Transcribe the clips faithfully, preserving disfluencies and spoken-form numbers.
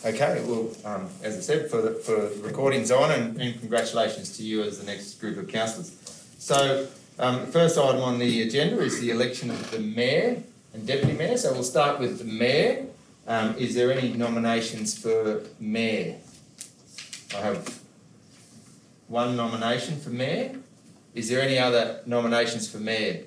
Okay, well, um, as I said, for the, for the recording's on, and, and congratulations to you as the next group of councillors. So, um, the first item on the agenda is the election of the Mayor and Deputy Mayor. So we'll start with the Mayor. Um, is there any nominations for Mayor? I have one nomination for Mayor. Is there any other nominations for Mayor?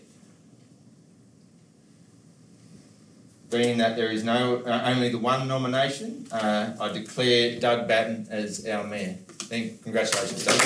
Being that there is no, uh, only the one nomination, uh, I declare Doug Batten as our Mayor. Then congratulations, Doug.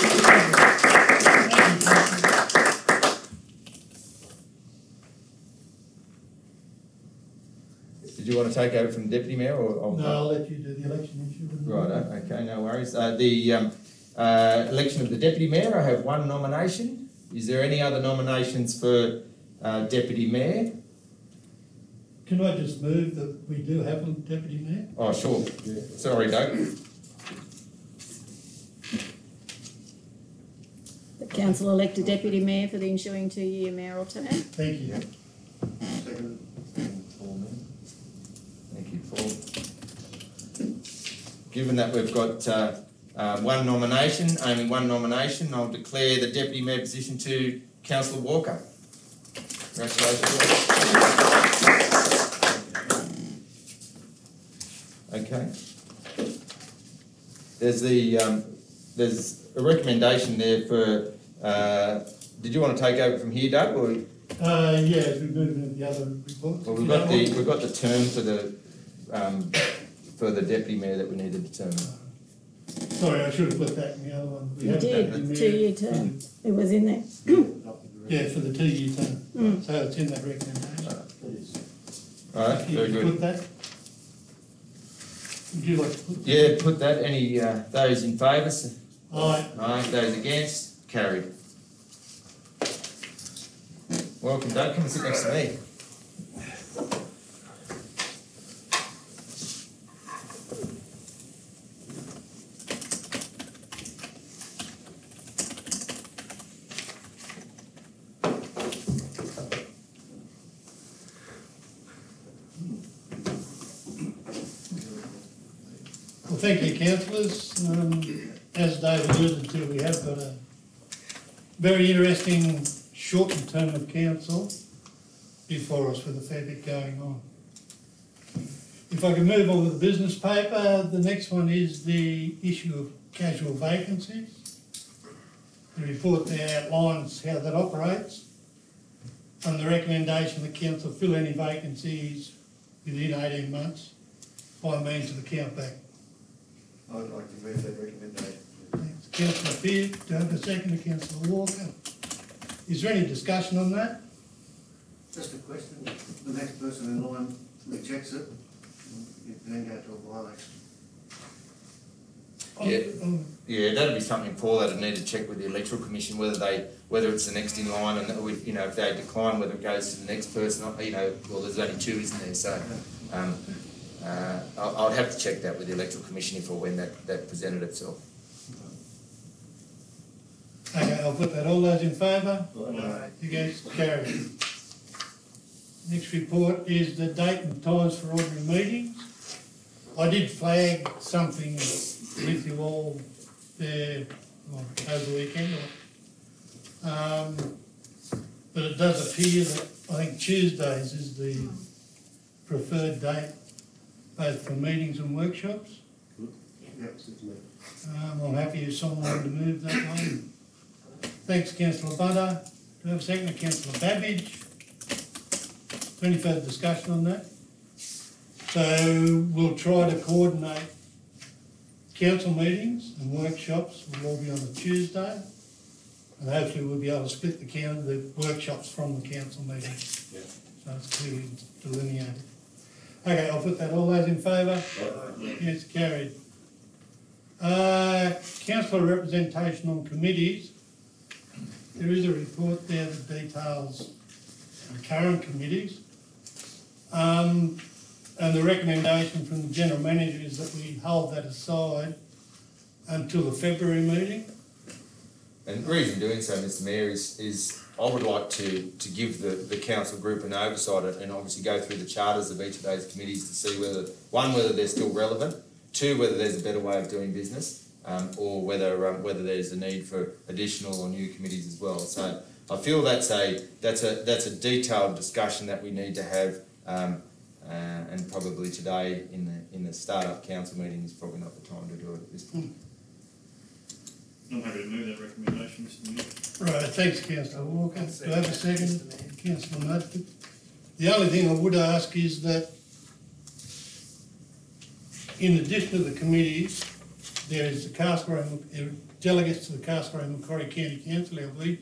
Did you want to take over from Deputy Mayor? Or, or no, I'll let you do the election issue. Right, okay, no worries. Uh, the um, uh, election of the Deputy Mayor, I have one nomination. Is there any other nominations for uh, Deputy Mayor? Can I just move that we do have a Deputy Mayor? Oh, sure. Yeah. Sorry, Doug. The council elect a deputy mayor for the ensuing two-year mayoral term. Thank you. Second. Thank you, Paul. Given that we've got uh, uh, one nomination, only one nomination, I'll declare the deputy mayor position to Councillor Walker. Congratulations. Okay. There's the um, there's a recommendation there for. Uh, did you want to take over from here, Doug? Or? Uh, yeah, as we move into the other reports. Well, we've got the we've got the term for the um, for the deputy mayor that we need to determine. Sorry, I should have put that in the other one. We You did, two-year term. It was in there. Yeah, for the two-year term. Mm. So it's in that recommendation. All right, very good. Put that. Would you like to put that? Yeah, put that. Any uh, those in favour? Aye. Aye. Those against? Carried. Welcome, Doug. Come and sit next to me. Well, thank you, councillors. Um, as Dave alluded to, we have got a very interesting shortened term of council before us with a fair bit going on. If I can move on to the business paper, the next one is the issue of casual vacancies. The report there outlines how that operates and the recommendation that council fill any vacancies within eighteen months by means of the count back. I'd like to move that recommendation. Thanks. Councillor Beard, do I have a second to Councillor Walker? Is there any discussion on that? Just a question, the next person in line rejects it, you then go to a by-election. Yeah. Um, Yeah, that'd be something, Paul, that'd need to check with the electoral commission whether they whether it's the next in line, and that we, you know, if they decline, whether it goes to the next person. You know, well, there's only two, isn't there? So, um, uh, I'll, I'll have to check that with the electoral commission if or when that that presented itself. Okay, I'll put that. All those in favour? Aye. Against? Carried. Next report is the date and times for ordinary meetings. I did flag something with you all there well, over the weekend. Um, but it does appear that I think Tuesdays is the preferred date, both for meetings and workshops. Yep, it's me. Um, I'm happy if someone wanted to move that one. Thanks, Councillor Butter. Do we have a second to Councillor Babbage? Any further discussion on that? So we'll try to coordinate council meetings and workshops. Will all be on a Tuesday, and hopefully we'll be able to split the count the workshops from the council meetings. Yeah. So it's clearly delineated. Okay, I'll put that. All those in favour? Yes, carried. Uh, councillor representation on committees. There is a report there that details the current committees. Um, and the recommendation from the General Manager is that we hold that aside until the February meeting. And the reason doing so, Mister Mayor, is, is I would like to, to give the, the council group an oversight and obviously go through the charters of each of those committees to see whether, one, whether they're still relevant, two, whether there's a better way of doing business, um, or whether um, whether there's a need for additional or new committees as well. So I feel that's a that's a that's a detailed discussion that we need to have, um, uh, and probably today in the in the start-up council meeting is probably not the time to do it at this point. I'm happy to move that recommendation, Mister Mayor. Right, thanks councillor Walker. Do I have a second? Councillor Mudford. The only thing I would ask is that in addition to the committees, there is the Castlereagh, uh, delegates to the Castlereagh and Macquarie County Council, our leads.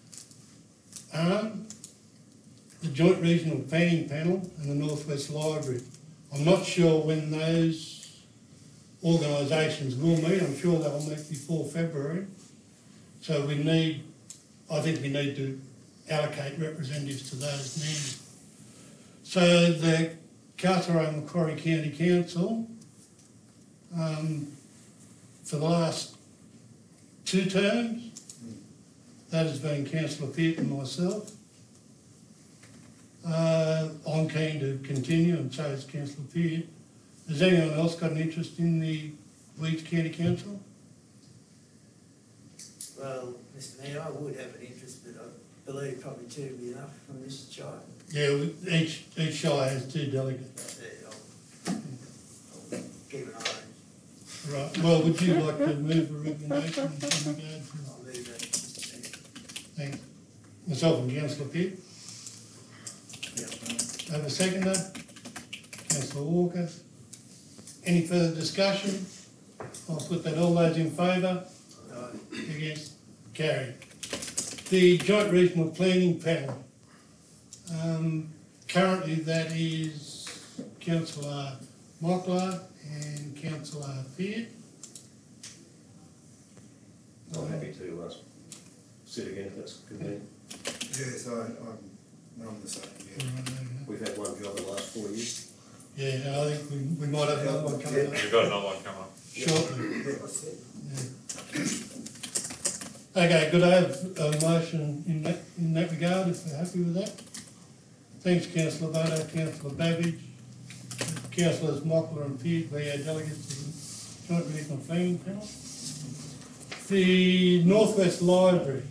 Um, the Joint Regional Planning Panel and the North West Library. I'm not sure when those organisations will meet. I'm sure they'll meet before February. So we need, I think we need to allocate representatives to those now. So the Castlereagh and Macquarie County Council, um, for the last two terms, that has been Councillor Peart and myself. Uh, I'm keen to continue, and so is Councillor Peart. Has anyone else got an interest in the Leeds County Council? Well, Mister Mayor, I would have an interest, but I believe probably two would be enough from this shire. Yeah, we- each, each shire has two delegates. Yeah, I'll, I'll keep an eye on it. Right, well, would you like to move a recommendation in regard to, I'll leave that, Mister Mayor. thanks, myself and Councillor Peart? Have a seconder? Councillor Walker? Any further discussion? I'll put that, all those in favour? Aye. Against? Carried. The Joint Regional Planning Panel. Um, currently that is Councillor Mockler and Councillor Peart. I'm happy to uh, sit again if that's convenient. Yes, I, I'm, I'm the same, yeah. We've had one job the last four years. Yeah, no, I think we, we might have another one coming up We've got another one coming up. shortly. Yeah. Okay, could I have a motion in that, in that regard, if we're happy with that? Thanks councillor Bodo, councillor Babbage, councillors Mockler and Peart, we are delegates to the Joint Regional Planning Panel. The North West Library.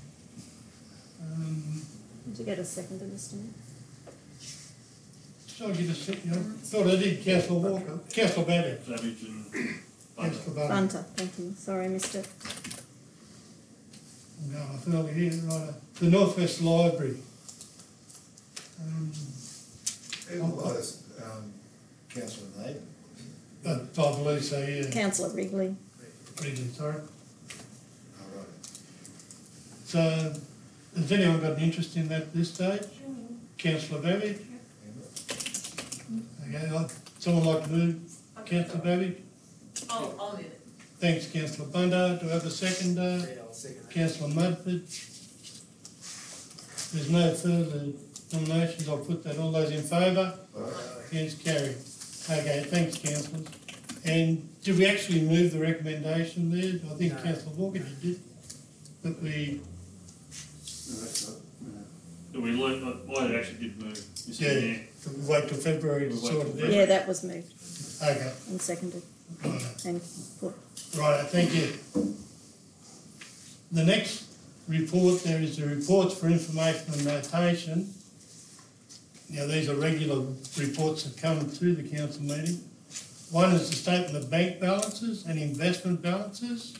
Um, Did you get a second to this, Mayor? so I get a second, you know, thought I did, councillor Walker, councillor Babbage, Savage and Bunter. councillor Bodo. Bunter, thank you. Sorry, Mister No, I feel here, right. The North West Library. Um, Who was, um, councillor Nathan? I I believe so, yeah. Councillor Wrigley. Regan, sorry. Oh, right. So, has anyone got an interest in that at this stage? Councillor Babbage? Okay, I'd- someone like to move? Councillor Babbage? I'll, I'll move it. Thanks, councillor Bunter. Do I have a seconder? Yeah, I'll second that. Councillor Mudford? There's no further nominations. I'll put that. All those in favour? Against? Carried. Okay, thanks, councillors. And did we actually move the recommendation there? I think No. councillor Walker did, but we, No, that's not, no. Do we learn, why it actually did move, Mister yeah, Mayor? we wait till February to We wait sort till it out? Yeah, that was moved Okay, and seconded right, and put. right, thank you. The next report, there is the reports for information and notation. Now, these are regular reports that come to the council meeting. One is the statement of bank balances and investment balances.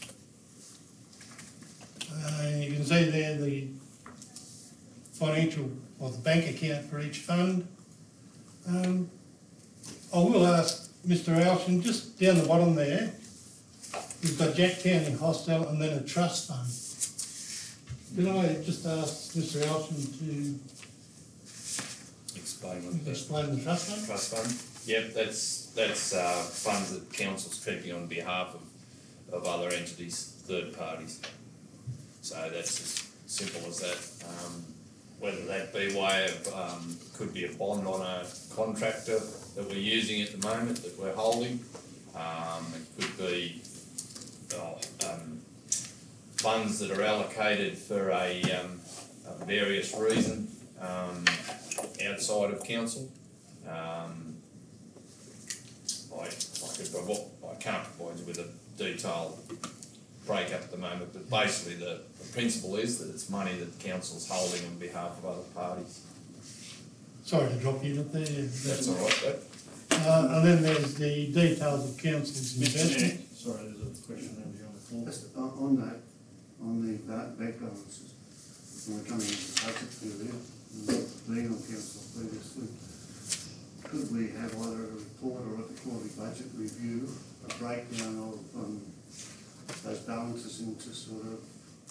Uh, you can see there the financial, or the bank account for each fund. Um, I will ask Mister Alshin, just down the bottom there, we've got Jack County Hostel and then a trust fund. Can I just ask Mister Alshin to Explain what the explain the trust fund? trust fund. Yep, that's, that's, uh, funds that council's keeping on behalf of, of other entities, third parties. So that's as simple as that. Um, whether that be way of, um, could be a bond on a contractor that we're using at the moment, that we're holding. Um, it could be, oh, um, funds that are allocated for a, um, a various reason, um, outside of council. Um, like, like transcript. I, wa- I can't provide you with a detailed breakup at the moment, but basically the, the principle is that it's money that the council's holding on behalf of other parties. Sorry to drop you in there. That's all right, that, Uh, and then there's the details of council's Mister Chair, investment. sorry, there's a question over here on the floor. Just on, on that, on the ba- bank balances, when we're coming into the budget period, and not being on council previously, could we have either a report or at the quarterly budget review, a breakdown of, um, those balances into sort of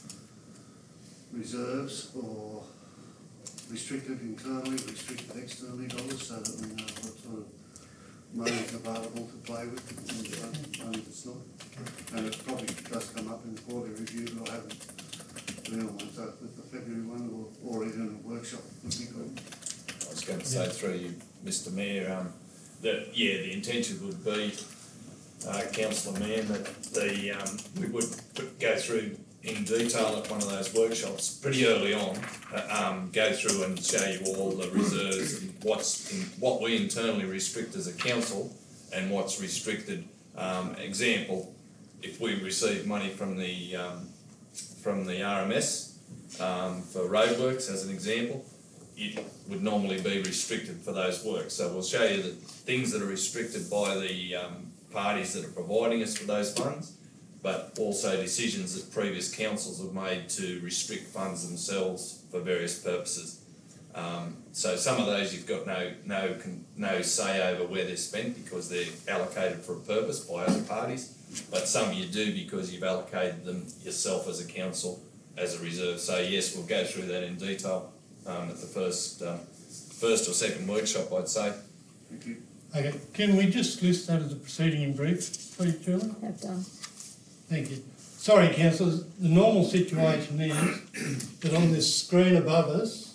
reserves or restricted internally, restricted externally dollars, so that we know what sort of money is available to play with and money that's not. And it probably does come up in the quarterly review, but I haven't been on one, so with the February one or, or even a workshop would be good. I was going to say through you, Mister Mayor, um, that, yeah, the intention would be, uh, Councillor Mann, that the, um, we would put, go through in detail at one of those workshops pretty early on, uh, um, go through and show you all the reserves and what's, in, what we internally restrict as a council and what's restricted. Um, example, if we receive money from the, um, from the R M S, um, for roadworks as an example, it would normally be restricted for those works. So we'll show you the things that are restricted by the um, parties that are providing us with those funds, but also decisions that previous councils have made to restrict funds themselves for various purposes. Um, so some of those you've got no no no say over where they're spent because they're allocated for a purpose by other parties, but some you do because you've allocated them yourself as a council as a reserve. So yes, we'll go through that in detail um, at the first uh, first or second workshop, I'd say. Thank you. Okay, can we just list that as a proceeding in brief, please, Chairman? Have done. Thank you. Sorry, councillors, the normal situation is that on this screen above us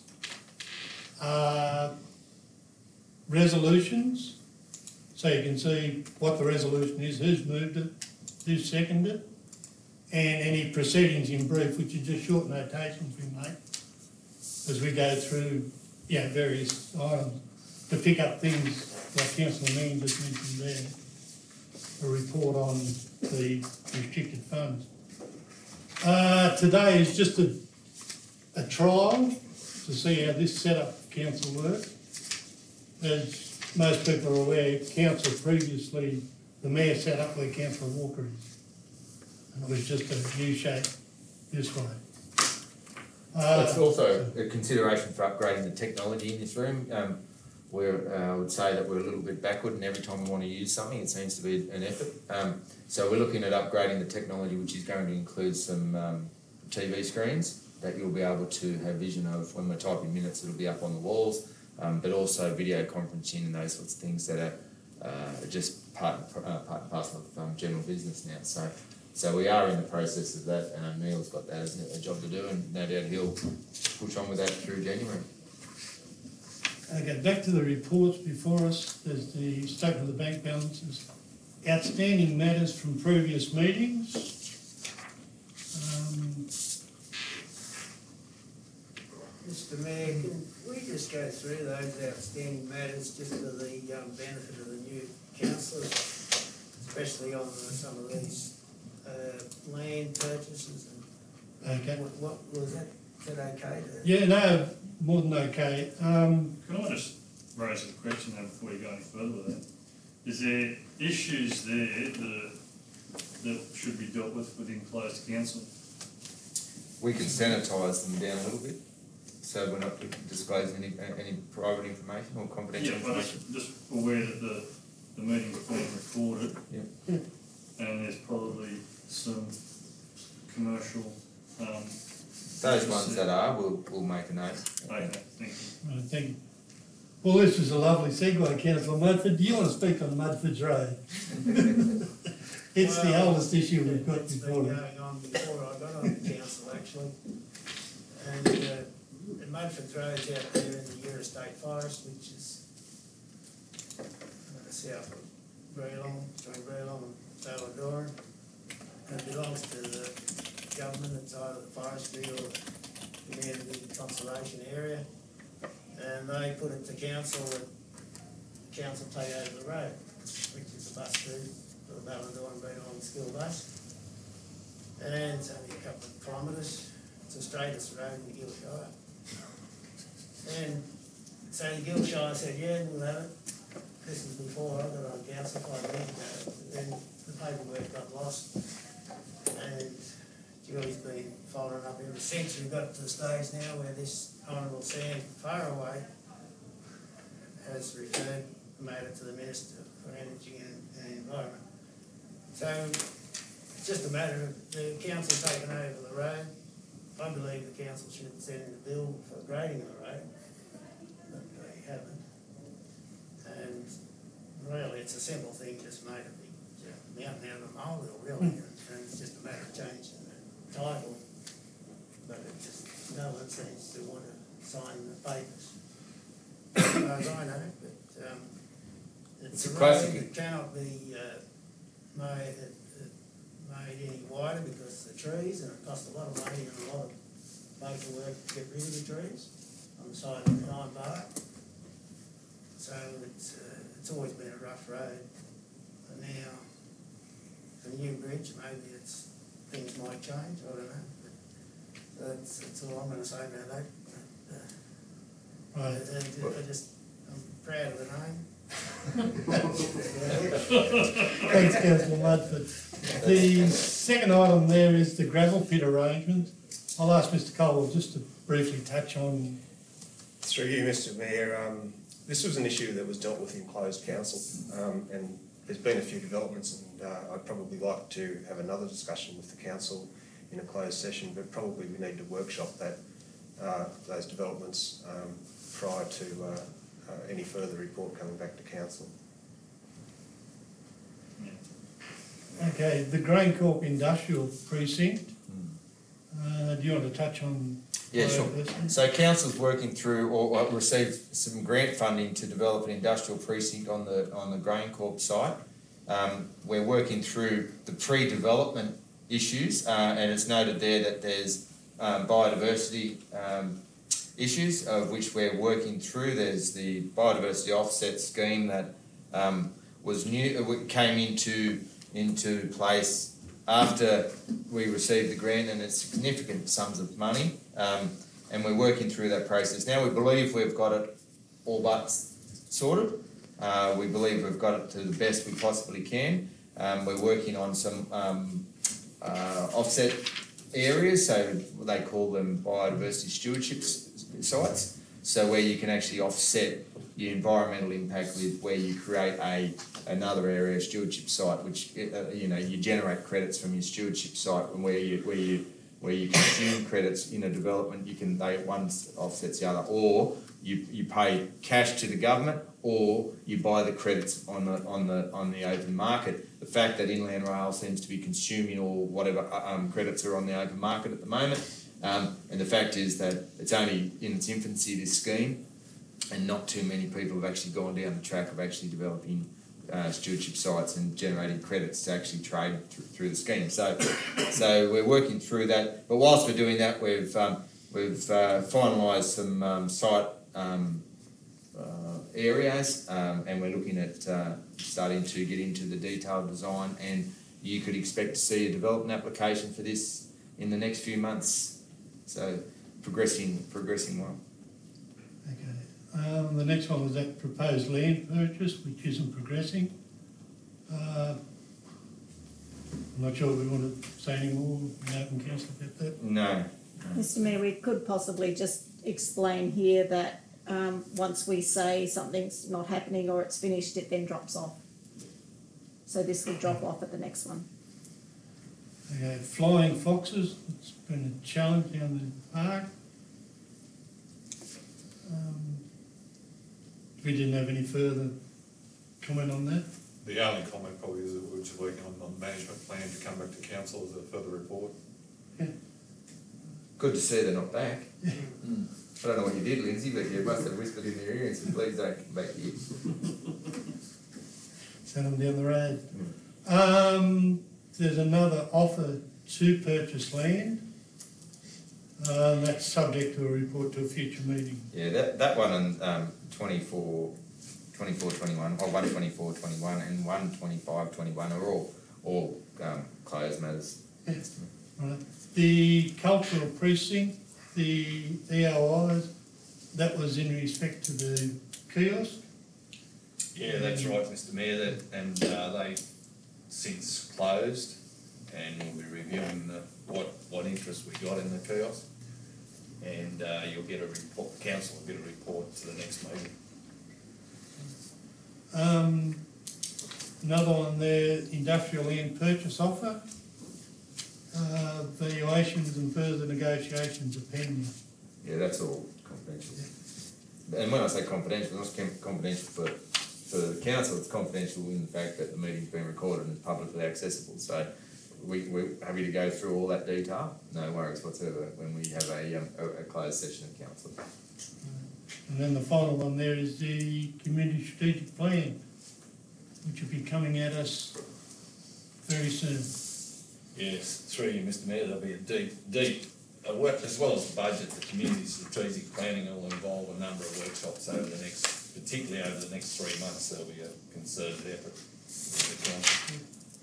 are resolutions, so you can see what the resolution is, who's moved it, who's seconded it, and any proceedings in brief, which are just short notations we make as we go through, yeah, various items to pick up things like Councillor Mann just mentioned there, a report on the restricted funds. Uh, today is just a, a trial to see how this setup of council works. As most people are aware, council previously, the mayor set up where Councillor Walker is. And it was just a U-shape this way. Uh, It's also a consideration for upgrading the technology in this room. Um, We're, uh, I would say that we're a little bit backward, and every time we want to use something, it seems to be an effort. Um, so we're looking at upgrading the technology, which is going to include some um, T V screens that you'll be able to have vision of when we're typing minutes. It'll be up on the walls, um, but also video conferencing and those sorts of things that are uh, just part and, uh, part and parcel of um, general business now. So, so we are in the process of that. and Neil's got that as a job to do, and no doubt he'll push on with that through January. Okay, back to the reports before us. There's the statement of the bank balances. Outstanding matters from previous meetings. Um, Mister Mayor, can we just go through those outstanding matters just for the um, benefit of the new councillors, especially on the, some of these uh, land purchases and okay. what, what was that? Is that okay? To, Yeah, no, more than okay. Um, Can I just raise a question though before you go any further with that? Is there issues there that, that should be dealt with within closed council? We can sanitise them down a little bit, so we're not disclosing any any private information or confidential Yeah, but information. I'm just aware that the, the meeting's being recorded. Yeah. And there's probably some commercial, um. Those ones that are, we'll, we'll make a note. Okay, thank you. I think, well, this is a lovely segue, Councillor Mudford. Do you want to speak on Mudford's Road? It's the Well, oldest issue we've got it's before. been going on before I got on the council actually. And uh, the Mudford Road's out there in the Eura State Forest, which is uh, south of Breelong, between Breelong and Baladoran. And it belongs to the government. It's either the forestry or the community conservation area. And they put it to council that council take over the road, which is a bus route. for the Ballindine being on the school bus. And it's only a couple of kilometres, it's the straightest road in Gill Shire. And so the Gill Shire said, yeah, we'll have it. This was before I got on council five years ago. Then the paperwork got lost. And Julie's been following up ever since. We've got to the stage now where this Honourable Sam Faraway has referred, made it to the Minister for Energy and, and Environment. So it's just a matter of the council taking over the road. I believe the council should send in a bill for grading the road, but they haven't. And really, it's a simple thing, just made a big mountain out of a molehill, really, and, and it's just a matter of changing the title. But it just, no one seems to want to sign the papers, as far as I know, but, um, It's it's a a road classic. that cannot be, uh, made, uh, made any wider because of the trees, and it costs a lot of money and a lot of paperwork to get rid of the trees on the side of the Pine Park. So it's, uh, it's always been a rough road. But now, the new bridge, maybe it's, things might change, I don't know. But that's, that's all I'm gonna say about that. But, uh, I, Right. I, I just, I'm proud of the name. Thanks, councillor Mudford. The second item there is the gravel pit arrangement. I'll ask Mr Cole just to briefly touch on. Through you, Mister Mayor, um, this was an issue that was dealt with in closed council, um, and there's been a few developments, and uh, I'd probably like to have another discussion with the council in a closed session, but probably we need to workshop that, uh, those developments um, prior to uh, uh, any further report coming back to council. Okay, the GrainCorp Industrial Precinct. Uh, do you want to touch on? Yeah, sure. Firstly? So council's working through or, or received some grant funding to develop an industrial precinct on the on the GrainCorp site. Um, we're working through the pre-development issues, uh, and it's noted there that there's um, biodiversity um, issues of which we're working through. There's the biodiversity offset scheme that um, was new, came into into place after we received the grant, and it's significant sums of money, um, and we're working through that process. Now we believe we've got it all but sorted. Uh, we believe we've got it to the best we possibly can. Um, we're working on some um, uh, offset areas, so they call them biodiversity stewardship sites, so where you can actually offset your environmental impact with where you create a another area, stewardship site, which uh, you know you generate credits from your stewardship site, and where you where you where you consume credits in a development, you can they one offsets the other, or you you pay cash to the government, or you buy the credits on the on the on the open market. The fact that Inland Rail seems to be consuming all whatever um, credits are on the open market at the moment, um, and the fact is that it's only in its infancy, this scheme, and not too many people have actually gone down the track of actually developing uh, stewardship sites and generating credits to actually trade th- through the scheme. So, so we're working through that. But whilst we're doing that, we've um, we've uh, finalised some um, site um, uh, areas, um, and we're looking at uh, starting to get into the detailed design. And you could expect to see a development application for this in the next few months. So, progressing progressing well. Okay. Um, the next one was that proposed land purchase, which isn't progressing. Uh, I'm not sure if we want to say any more in open council about that. No. Mister Mayor, we could possibly just explain here that um, once we say something's not happening or it's finished, it then drops off. So this will drop off at the next one. Okay, flying foxes, it's been a challenge down the park. Um, we didn't have any further comment on that. The only comment probably is that we're just working on, on the management plan to come back to council as a further report. Yeah. Good to see they're not back. Mm. I don't know what you did, Lindsay, but you must have whispered in their ear and said, please don't come back here. Send them down the road. Mm. Um, there's another offer to purchase land. Uh, that's subject to a report to a future meeting. Yeah, that, that one on um, twenty-four twenty-four twenty-one, or one twenty-four twenty-one and one twenty-five twenty-one are all, all, um, closed matters. Right. The cultural precinct, the E O Is, that was in respect to the kiosk. Yeah, that's right, Mister Mayor, that, and, uh, they since closed, and we'll be reviewing the, what, what interest we got in the kiosk. And, uh, you'll get a report, council will get a report to the next meeting. Um, another one there, industrial land purchase offer. Uh, valuations and further negotiations are pending. Yeah, that's all confidential. And when I say confidential, it's not confidential for, for the council, it's confidential in the fact that the meeting's been recorded and publicly accessible. So we, we're happy to go through all that detail, no worries whatsoever, when we have a, um, a, a closed session of council. And then the final one there is the community strategic plan, which will be coming at us very soon. Yes, through you, Mister Mayor, there'll be a deep, deep, uh, work, as well as the budget, the community strategic planning will involve a number of workshops over the next, particularly over the next three months, there'll be a concerted effort with the council.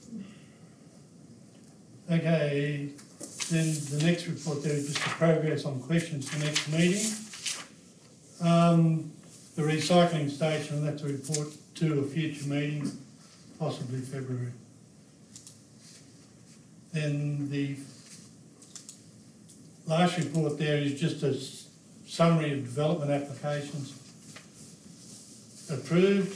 Okay, then the next report there is just the progress on questions for next meeting. Um, the recycling station, that's a report to a future meeting, possibly February. Then the last report there is just a s- summary of development applications approved,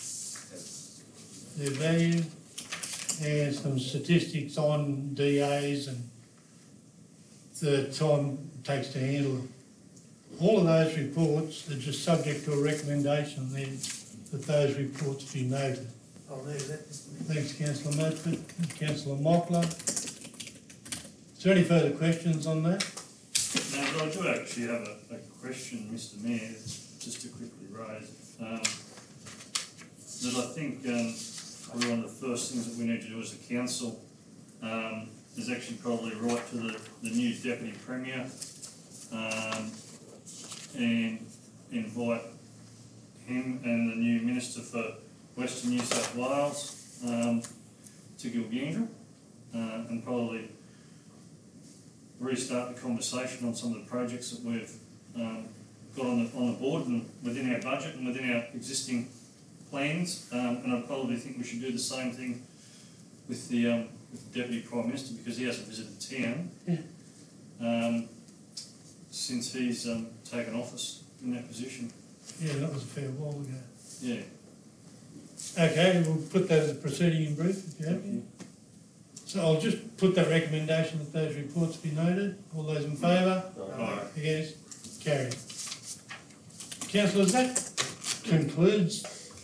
their value, and some statistics on D As and the time it takes to handle them. All of those reports are just subject to a recommendation then that those reports be noted. I'll leave that, Mister Mayor. Thanks, councillor Murphy. Councillor Mockler. Is there any further questions on that? Now, but I do actually have a, a question, Mister Mayor, just to quickly raise. Um, that I think, um, probably one of the first things that we need to do as a council, um, is actually probably write to the, the new Deputy Premier, um, and invite him and the new Minister for Western New South Wales, um, to Gilgandra, uh, and probably restart the conversation on some of the projects that we've um, got on the, on the board and within our budget and within our existing plans. Um, and I probably think we should do the same thing with the, um, with the Deputy Prime Minister, because he hasn't visited town Yeah. um, since he's um, taken office in that position. Yeah, that was a fair while ago. Yeah. Okay, we'll put that as a proceeding in brief, if you have any. So I'll just put that recommendation that those reports be noted. All those in favour? Aye. Against? Carried. Councillors, that concludes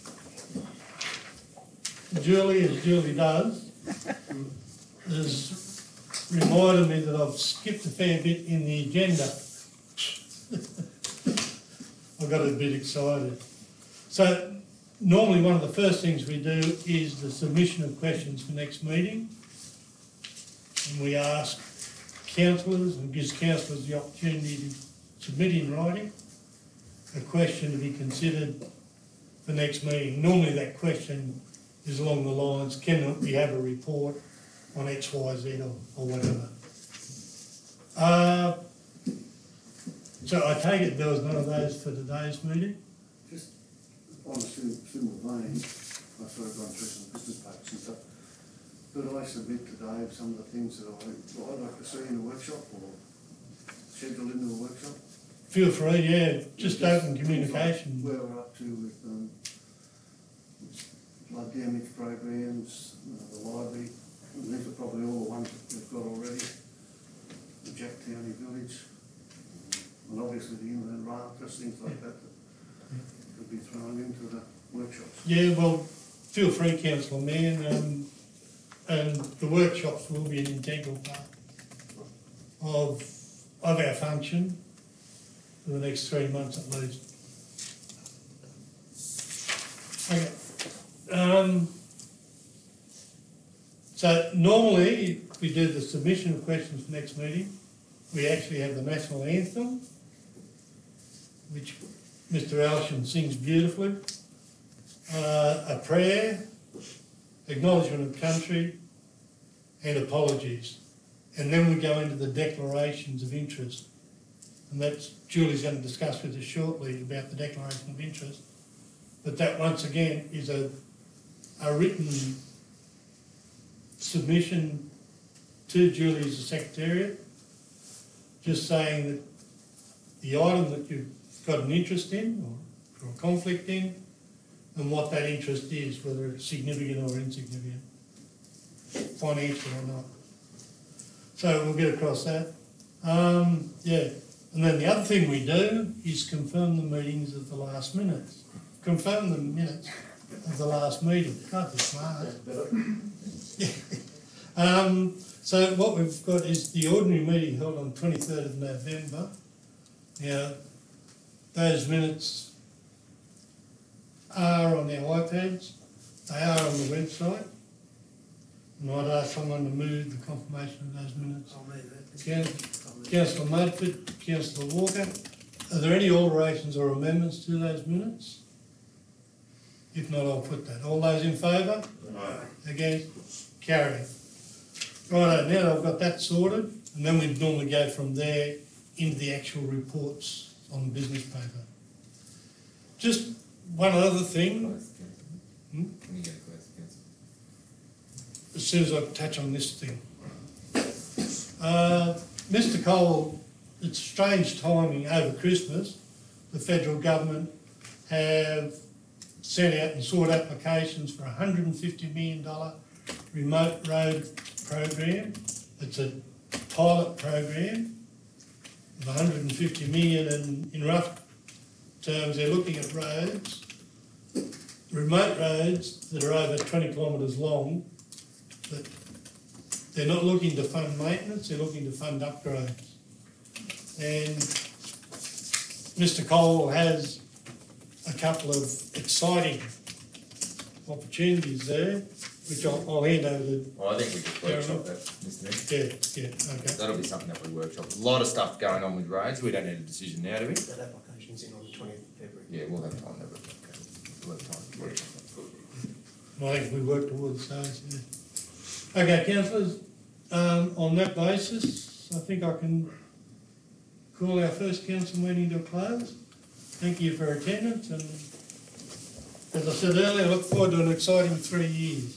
Julie, as Julie does, has reminded me that I've skipped a fair bit in the agenda. I got a bit excited. So normally one of the first things we do is the submission of questions for next meeting. And we ask councillors, and gives councillors the opportunity to submit in writing a question to be considered for next meeting. Normally that question is along the lines, can we have a report on X, Y, Z or, or whatever. Uh, so I take it there was none of those for today's meeting? Just on a sim- similar vein, I've sort of gone through some business packs and stuff. Could I submit to Dave some of the things that I, that I'd like to see in the workshop or schedule into the workshop? Feel free, yeah, just open communication. Where we're up to with um, flood damage programs, uh, the library, and these are probably all the ones that we've got already. The Jack County Village, and obviously the inland raft, just things like that that could be thrown into the workshops. Yeah, well, feel free, councillor Mann, um, and the workshops will be an integral part of, of our function for the next three months at least. Okay. Um, so normally we do the submission of questions for next meeting. We actually have the national anthem, which Mister Alshan sings beautifully. uh, a prayer, acknowledgement of country, and apologies. And then we go into the declarations of interest. And that's, Julie's going to discuss with us shortly about the declaration of interest. But that, once again, is a, a written submission to Julie as the Secretariat, just saying that the item that you've got an interest in or, or a conflict in, and what that interest is, whether it's significant or insignificant, financial or not. So we'll get across that. Um, yeah, and then the other thing we do is confirm the meetings of the last minutes. Confirm the minutes of the last meeting. God, they're smart. Yeah. Um, so what we've got is the ordinary meeting held on twenty-third of November. Now, those minutes are on our iPads, they are on the website, and I'd ask someone to move the confirmation of those minutes. I'll move it. Coun- Councillor Mudford, Councillor Walker, are there any alterations or amendments to those minutes? If not, I'll put that. All those in favour? Aye. Against? Carried. Righto, now that I've got that sorted, and then we normally go from there into the actual reports on the business paper. Just one other thing, Close, Councillor. Hmm? Can you get a close, Councillor? as soon as I touch on this thing. Uh, Mister Cole, it's strange timing over Christmas. The federal government have sent out and sought applications for a one hundred and fifty million dollars remote road program. It's a pilot program of one hundred and fifty million dollars, and in rough terms they're looking at roads, remote roads that are over twenty kilometres long, that they're not looking to fund maintenance, they're looking to fund upgrades. And Mister Cole has a couple of exciting opportunities there, which I'll, I'll hand over to. Well, I think we just workshop that, Mister Mayor. Yeah, yeah, okay. That'll be something that we workshop. A lot of stuff going on with roads. We don't need a decision now, do we? That application's in on the twentieth of February. Yeah, we'll have time, there, but okay. We'll have time to workshop that. I think we work towards those, yeah. Okay, councillors, um, on that basis, I think I can call our first council meeting to a close. Thank you for attendance, and as I said earlier, I look forward to an exciting three years.